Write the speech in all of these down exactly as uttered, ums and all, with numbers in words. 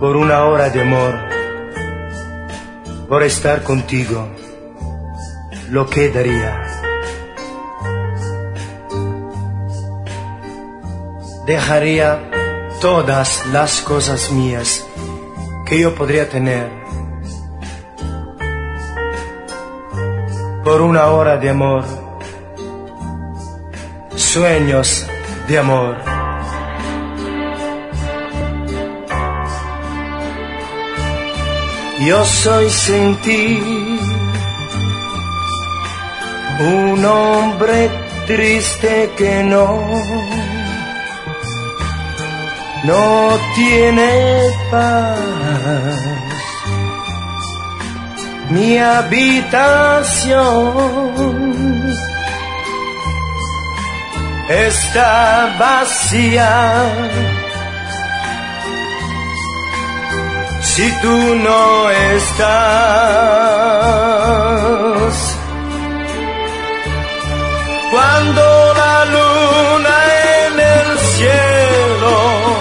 por una hora de amor, por estar contigo, lo que daría. Dejaría todas las cosas mías que yo podría tener por una hora de amor, sueños de amor. Yo soy sin ti un hombre triste que no, no tiene paz. Mi habitación está vacía si tú no estás. Cuando la luna en el cielo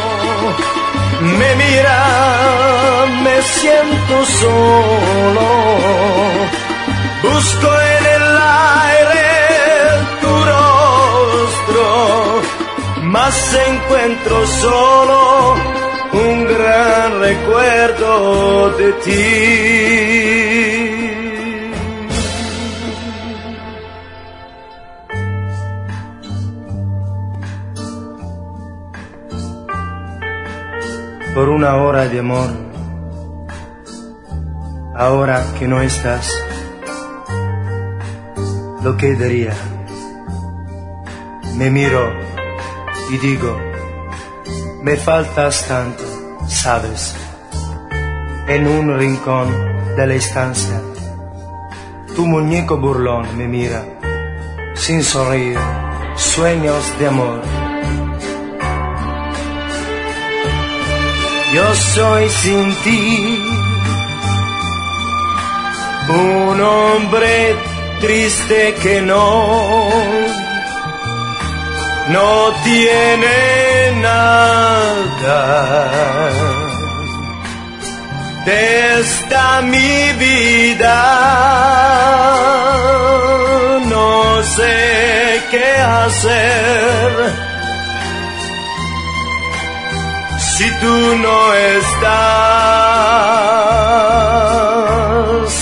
me mira, me siento solo. Busco en el aire tu rostro, mas encuentro solo un gran recuerdo de ti. Por una hora de amor, ahora que no estás, lo que daría. Me miro y digo, me faltas tanto, sabes. En un rincón de la estancia, tu muñeco burlón me mira, sin sonreír, sueños de amor. Yo soy sin ti un hombre triste que no, no tiene nada de esta mi vida. No sé qué hacer si tú no estás.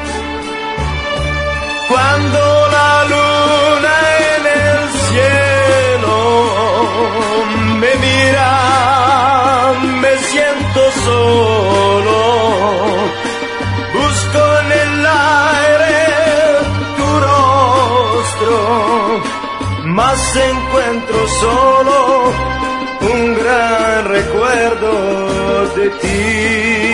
Cuando la luna en el cielo me mira, me siento solo. Busco en el aire tu rostro, mas encuentro solo un gran recuerdo de ti.